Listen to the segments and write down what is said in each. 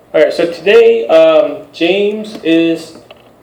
All right, so today James is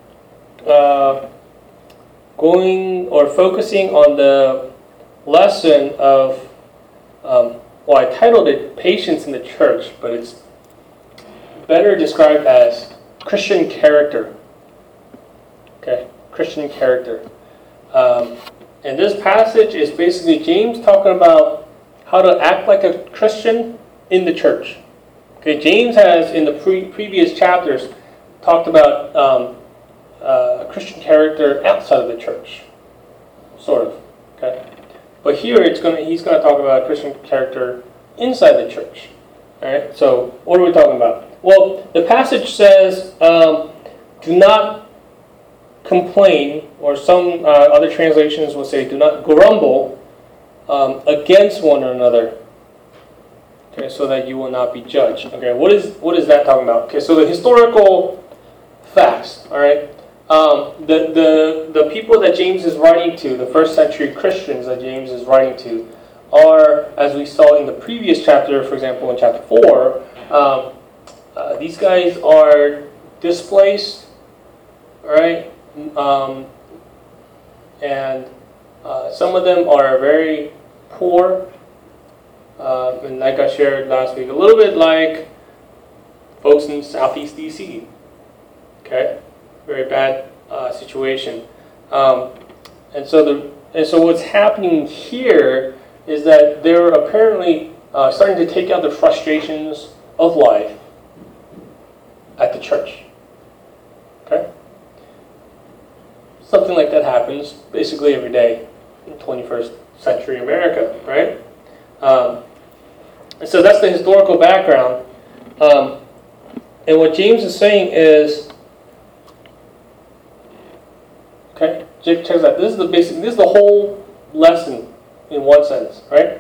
going or focusing on the lesson of, well, I titled it Patience in the Church, but it's better described as Christian character. Okay, Christian character. And this passage is basically James talking about how to act like a Christian in the church. Okay, James has in the previous chapters talked about Christian character outside of the church, sort of. Okay, but here he's going to talk about Christian character inside the church. All right. So what are we talking about? Well, the passage says, "Do not complain," or some other translations will say, "Do not grumble against one another." Okay, so that you will not be judged. Okay, what is that talking about? Okay, so the historical facts. All right, the people that James is writing to, the first century Christians that James is writing to, are, as we saw in the previous chapter, for example, in chapter 4, these guys are displaced. All right, and some of them are very poor. And like I shared last week, a little bit like folks in Southeast DC. Okay, very bad situation. And so what's happening here is that they're apparently starting to take out the frustrations of life at the church. Okay, something like that happens basically every day in 21st century America, right? And so that's the historical background. And what James is saying is, okay, check this out. This is the whole lesson in one sentence, right?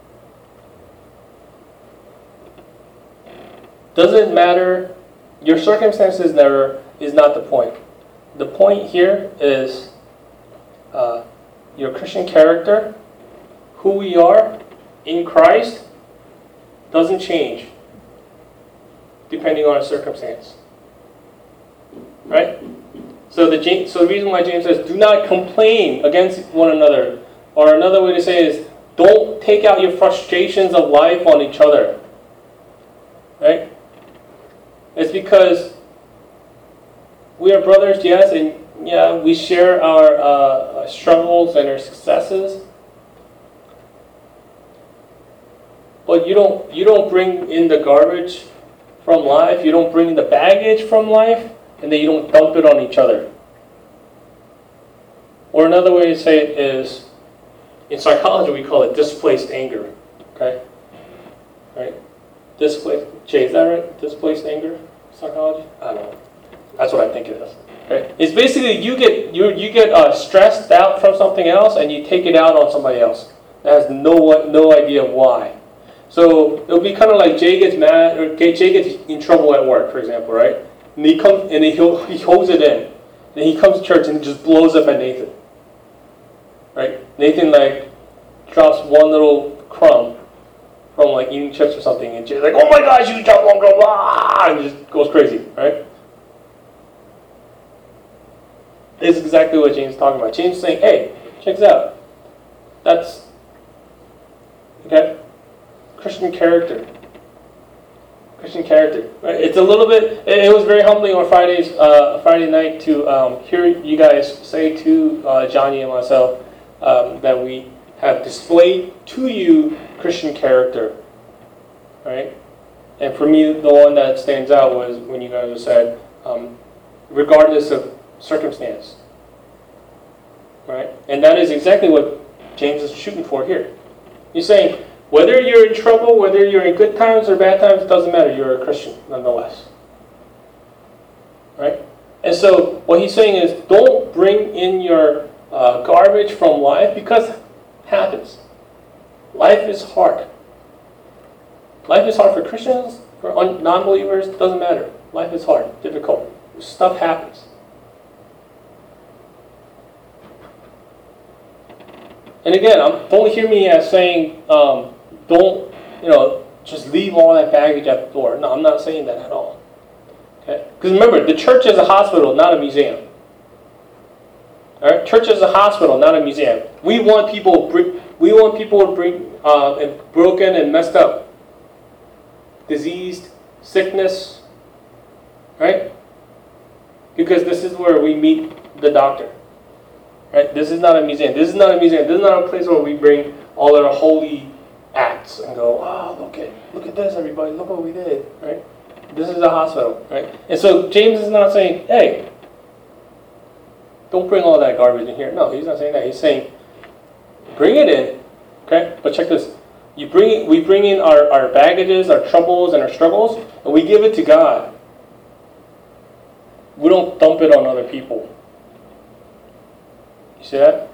Doesn't matter, your circumstances is not the point. The point here is your Christian character, who we are in Christ, doesn't change depending on a circumstance. Right? So the reason why James says, do not complain against one another, or another way to say it is, don't take out your frustrations of life on each other. Right? It's because we are brothers, yes, and yeah, we share our struggles and our successes. But you don't bring in the garbage from life. You don't bring in the baggage from life, and then you don't dump it on each other. Or another way to say it is, in psychology we call it displaced anger. Okay, right? Displaced. Jay, is that right? Displaced anger, psychology. I don't know. That's what I think it is. Okay, it's basically you get stressed out from something else, and you take it out on somebody else that has no idea why. So it'll be kind of like Jay gets mad, or Jay gets in trouble at work, for example, right? And he holds it in. Then he comes to church and he just blows up at Nathan. Right? Nathan drops one little crumb from eating chips or something, and Jay's like, "Oh my gosh, you dropped one crumb!" And just goes crazy, right? This is exactly what James is talking about. James is saying, "Hey, check this out. That's okay." Christian character. Right? It's a little bit. It was very humbling on Friday night to hear you guys say to Johnny and myself that we have displayed to you Christian character. Right? And for me, the one that stands out was when you guys said, regardless of circumstance. Right? And that is exactly what James is shooting for here. He's saying, whether you're in trouble, whether you're in good times or bad times, it doesn't matter. You're a Christian nonetheless. Right? And so what he's saying is, don't bring in your garbage from life, because it happens. Life is hard. Life is hard for Christians, for non-believers, doesn't matter. Life is hard, difficult. Stuff happens. And again, don't hear me as saying, don't just leave all that baggage at the door. No, I'm not saying that at all. Okay? Because remember, the church is a hospital, not a museum. All right? Church is a hospital, not a museum. We want people broken and messed up, diseased, sickness, right? Because this is where we meet the doctor. Right? This is not a museum. This is not a museum. This is not a place where we bring all our holy acts and go, wow, look at this, everybody. Look what we did. Right? This is a hospital. Right? And so James is not saying, hey, don't bring all that garbage in here. No, he's not saying that. He's saying, bring it in. Okay? But check this. We bring in our baggages, our troubles, and our struggles, and we give it to God. We don't dump it on other people. You see that?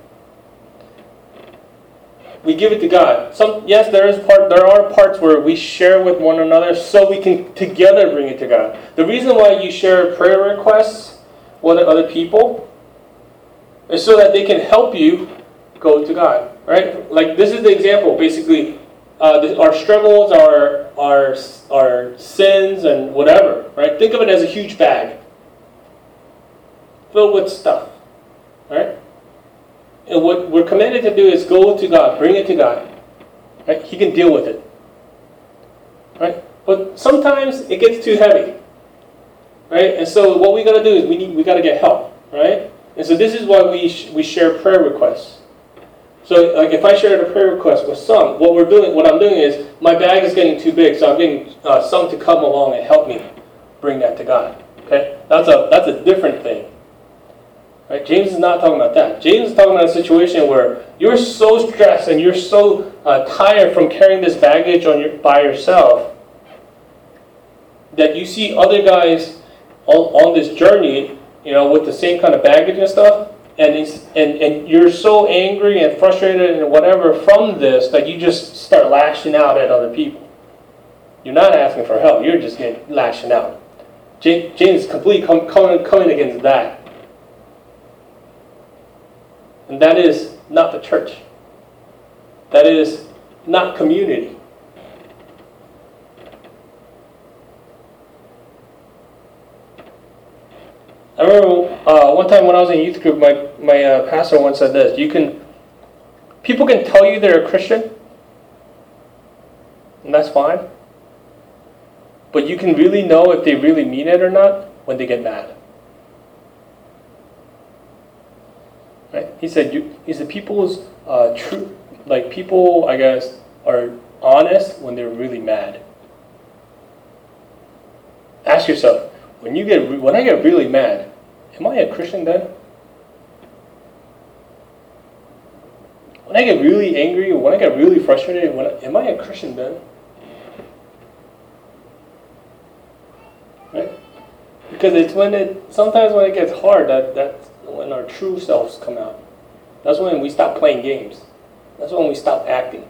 We give it to God. Yes, there are parts where we share with one another so we can together bring it to God. The reason why you share prayer requests with other people is so that they can help you go to God. Right? Like this is the example. Basically, our struggles, our sins, and whatever. Right? Think of it as a huge bag filled with stuff. Right? And what we're commanded to do is go to God, bring it to God. Right? He can deal with it. Right? But sometimes it gets too heavy. Right? And so what we got to do is we got to get help. Right? And so this is why we share prayer requests. So like if I shared a prayer request with some, what I'm doing is my bag is getting too big, so I'm getting some to come along and help me bring that to God. Okay? That's a different thing. Right? James is not talking about that. James is talking about a situation where you're so stressed and you're so tired from carrying this baggage by yourself that you see other guys on this journey, with the same kind of baggage and stuff, and you're so angry and frustrated and whatever from this that you just start lashing out at other people. You're not asking for help. You're just lashing out. James is completely coming against that. And that is not the church. That is not community. I remember one time when I was in youth group, my pastor once said this: people can tell you they're a Christian, and that's fine. But you can really know if they really mean it or not when they get mad. Right? He said people's true, like people, I guess, are honest when they're really mad. Ask yourself, when I get really mad, am I a Christian then? When I get really angry, or when I get really frustrated, am I a Christian then? Right? Because sometimes when it gets hard, that's when our true selves come out. That's when we stop playing games. That's when we stop acting.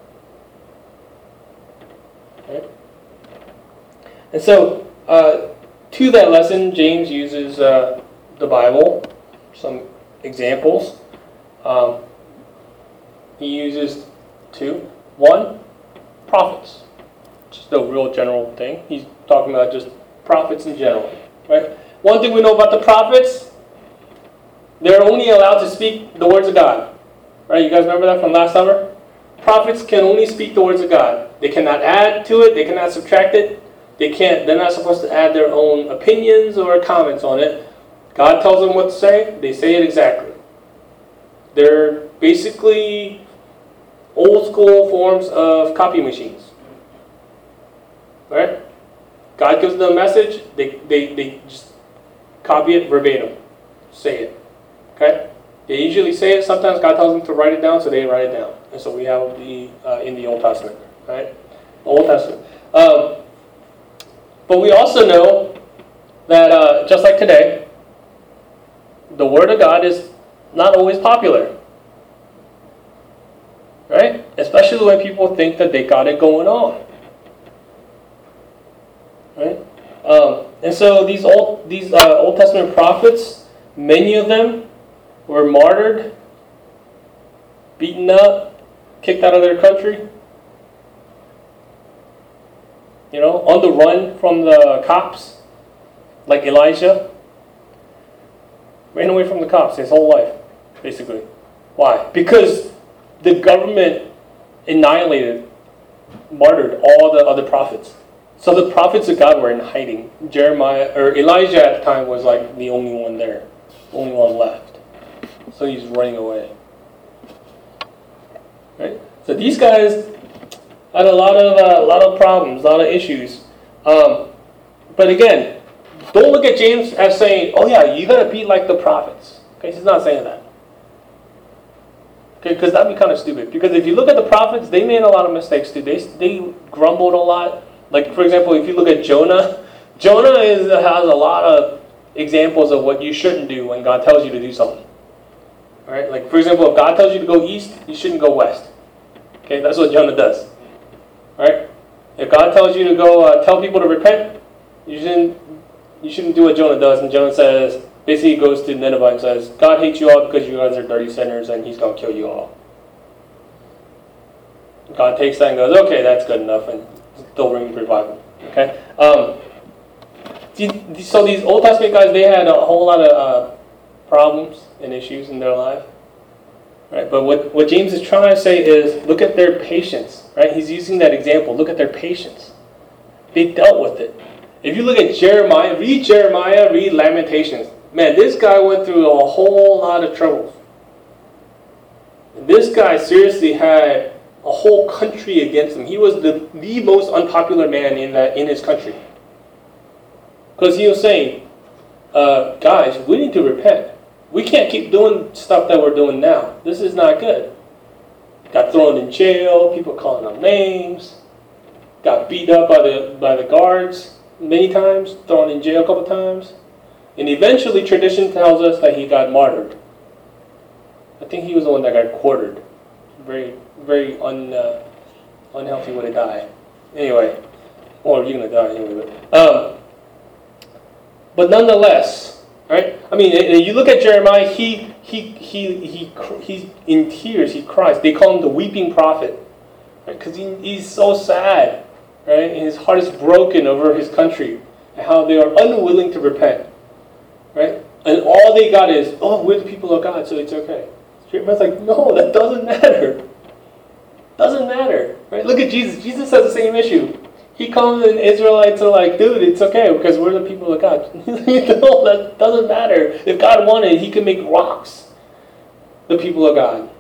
Right? And so, to that lesson, James uses the Bible, some examples. He uses two. One, prophets. Just a real general thing. He's talking about just prophets in general. Right? One thing we know about the prophets, they're only allowed to speak the words of God. Right? You guys remember that from last summer? Prophets can only speak the words of God. They cannot add to it. They cannot subtract it. They're not supposed to add their own opinions or comments on it. God tells them what to say. They say it exactly. They're basically old school forms of copy machines. Right? God gives them a message. They just copy it verbatim. Say it. Okay? They usually say it. Sometimes God tells them to write it down, so they write it down. And so we have in the Old Testament. Right? Old Testament. But we also know that just like today, the Word of God is not always popular. Right? Especially when people think that they got it going on. Right? And so these Old Testament prophets, many of them were martyred, beaten up, kicked out of their country. On the run from the cops. like Elijah, ran away from the cops his whole life, basically. Why? Because the government annihilated, martyred all the other prophets. So the prophets of God were in hiding. Elijah at the time was like the only one there, only one left. So he's running away. Right? So these guys had a lot of problems, a lot of issues. But again, don't look at James as saying, "Oh yeah, you gotta be like the prophets." Okay, he's not saying that. Okay, because that'd be kind of stupid. Because if you look at the prophets, they made a lot of mistakes too. They grumbled a lot. Like for example, if you look at Jonah, has a lot of examples of what you shouldn't do when God tells you to do something. All right, like for example, if God tells you to go east, you shouldn't go west. Okay, that's what Jonah does. All right, if God tells you to go tell people to repent, you shouldn't do what Jonah does. And Jonah says, basically, he goes to Nineveh and says, "God hates you all because you guys are dirty sinners, and He's gonna kill you all." God takes that and goes, "Okay, that's good enough," and still bring revival. Okay, so these Old Testament guys, they had a whole lot of problems and issues in their life. Right, but what James is trying to say is, look at their patience. Right, he's using that example. Look at their patience. They dealt with it. If you look at Jeremiah, read Lamentations. Man, this guy went through a whole lot of troubles. And this guy seriously had a whole country against him. He was the most unpopular man in his country. Because he was saying, guys, we need to repent. We can't keep doing stuff that we're doing now. This is not good. Got thrown in jail, people calling him names. Got beat up by the guards many times, thrown in jail a couple times. And eventually tradition tells us that he got martyred. I think he was the one that got quartered. Very, very unhealthy way to die. Anyway, or you're going to die anyway. But nonetheless, right? I mean, you look at Jeremiah. He's in tears. He cries. They call him the weeping prophet, right? Because he's so sad, right? And his heart is broken over his country and how they are unwilling to repent, right? And all they got is, "Oh, we're the people of God, so it's okay." Jeremiah's like, "No, that doesn't matter. Doesn't matter, right? Look at Jesus. Jesus has the same issue. He comes and Israelites are like, "Dude, it's okay because we're the people of God." No, that doesn't matter. If God wanted, He could make rocks the people of God.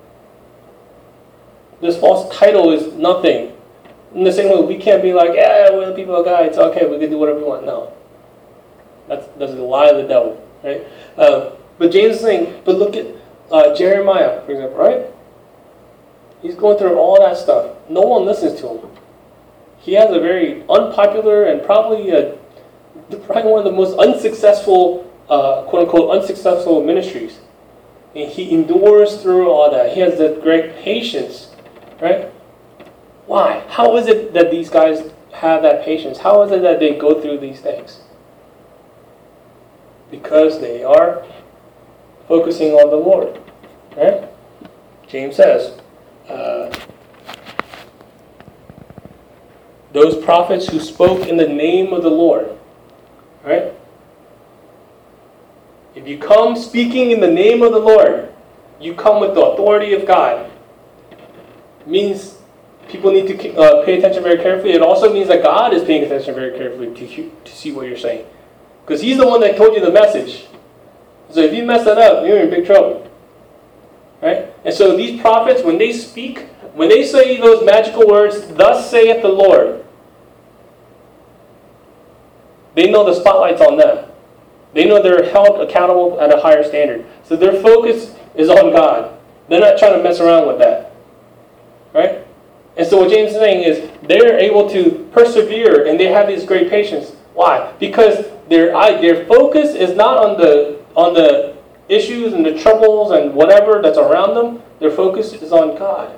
This false title is nothing. In the same way, we can't be like, "Yeah, we're the people of God. It's okay. We can do whatever we want." No, that's a lie of the devil, right? But James is saying, but look at Jeremiah, for example, right? He's going through all that stuff. No one listens to him. He has a very unpopular and probably one of the most unsuccessful, quote-unquote, unsuccessful ministries. And he endures through all that. He has that great patience, right? Why? How is it that these guys have that patience? How is it that they go through these things? Because they are focusing on the Lord, right? James says, those prophets who spoke in the name of the Lord, right? If you come speaking in the name of the Lord, you come with the authority of God. It means people need to pay attention very carefully. It also means that God is paying attention very carefully to see what you're saying. Because He's the one that told you the message. So if you mess that up, you're in big trouble. Right? And so these prophets, when they speak, when they say those magical words, "Thus saith the Lord," they know the spotlight's on them. They know they're held accountable at a higher standard. So their focus is on God. They're not trying to mess around with that. Right? And so what James is saying is they're able to persevere and they have this great patience. Why? Because their focus is not on the issues and the troubles and whatever that's around them. Their focus is on God.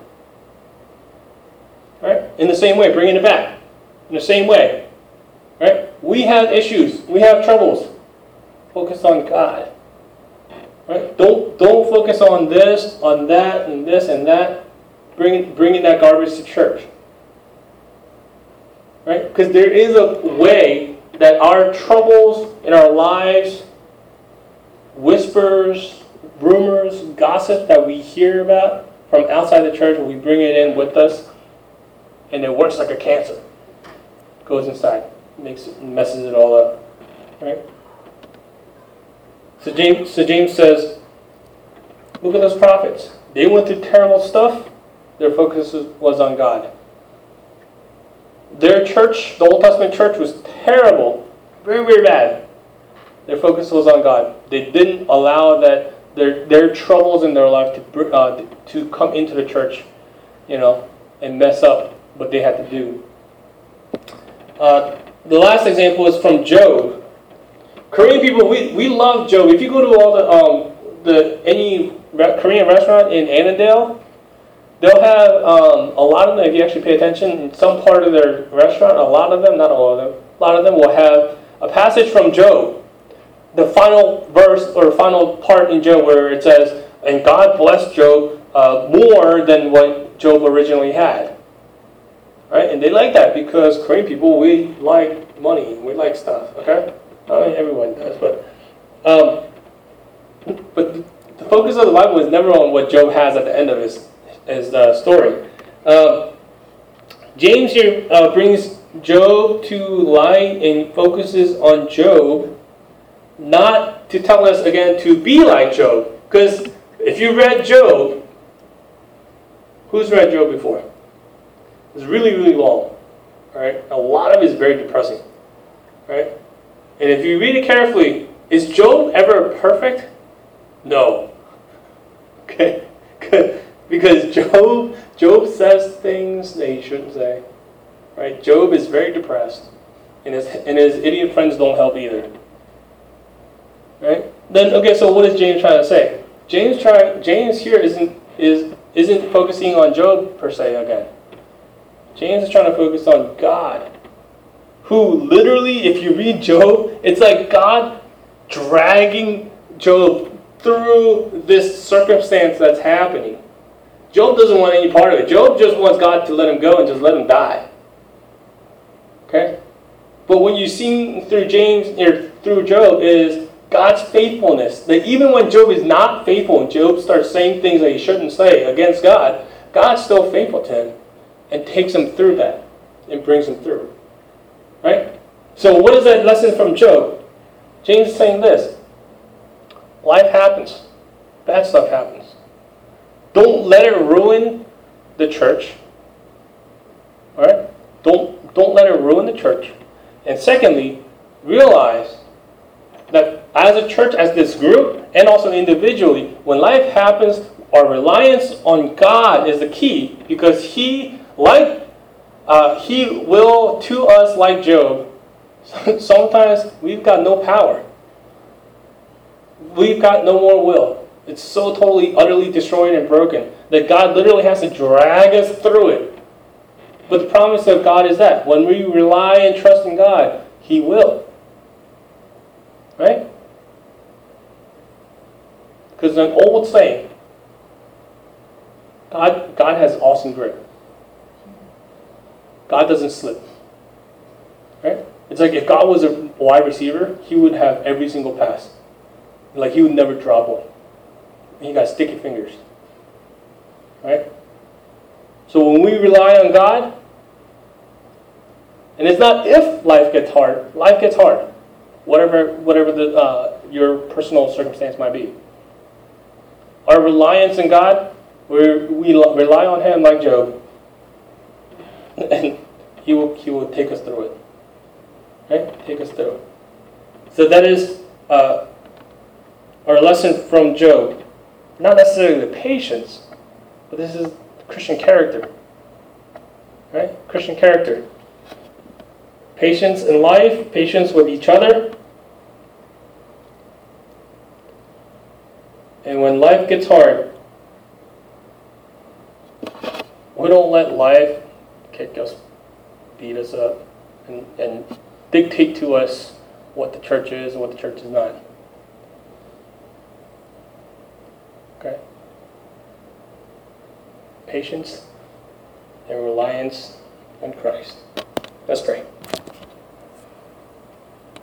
Right? In the same way, bringing it back. In the same way. Right? We have issues. We have troubles. Focus on God. Right? Don't focus on this, on that, and this and that. Bringing that garbage to church. Right? Because there is a way that our troubles in our lives, whispers, rumors, gossip that we hear about from outside the church, we bring it in with us, and it works like a cancer. Goes inside, messes it all up, right? So James says, look at those prophets. They went through terrible stuff. Their focus was on God. Their church, the Old Testament church, was terrible, very, very bad. Their focus was on God. They didn't allow that their troubles in their life to come into the church, and mess up what they had to do. The last example is from Job. Korean people, we love Job. If you go to all any Korean restaurant in Annandale, they'll have a lot of them. If you actually pay attention, in some part of their restaurant, a lot of them, not all of them, a lot of them will have a passage from Job. The final verse or final part in Job where it says, "And God blessed Job more than what Job originally had." Right? And they like that because Korean people, we like money, we like stuff. Okay, I mean everyone does, but the focus of the Bible is never on what Job has at the end of his story. James here brings Job to light and focuses on Job, not to tell us again to be like Job. Because if you read Job, who's read Job before? It's really, really long. Right? A lot of it is very depressing. Right? And if you read it carefully, is Job ever perfect? No. Okay? Because Job says things that he shouldn't say. Right? Job is very depressed. And his idiot friends don't help either. Right? Then okay, so what is James trying to say? James here isn't focusing on Job per se again. James is trying to focus on God. Who literally, if you read Job, it's like God dragging Job through this circumstance that's happening. Job doesn't want any part of it. Job just wants God to let him go and just let him die. Okay? But what you see through through Job is God's faithfulness. That even when Job is not faithful and Job starts saying things that he shouldn't say against God, God's still faithful to him and takes him through that and brings him through. Right? So what is that lesson from Job? James is saying this. Life happens. Bad stuff happens. Don't let it ruin the church. All right? Don't let it ruin the church. And secondly, realize that as a church, as this group, and also individually, when life happens, our reliance on God is the key, because He will to us like Job. Sometimes we've got no power. We've got no more will. It's so totally, utterly destroyed and broken that God literally has to drag us through it. But the promise of God is that when we rely and trust in God, He will. Right? Because an old saying, God has awesome grip. God doesn't slip. Right? It's like if God was a wide receiver, He would have every single pass. Like He would never drop one. And He got sticky fingers. Right? So when we rely on God, and it's not if life gets hard. Life gets hard. Whatever your personal circumstance might be. Our reliance in God, we rely on Him like Job, and He will take us through it. Right? Take us through it. So that is our lesson from Job. Not necessarily the patience, but this is Christian character. Right? Christian character. Patience in life, patience with each other. And when life gets hard, we don't let life kick us, beat us up, and dictate to us what the church is and what the church is not. Okay? Patience and reliance on Christ. Let's pray.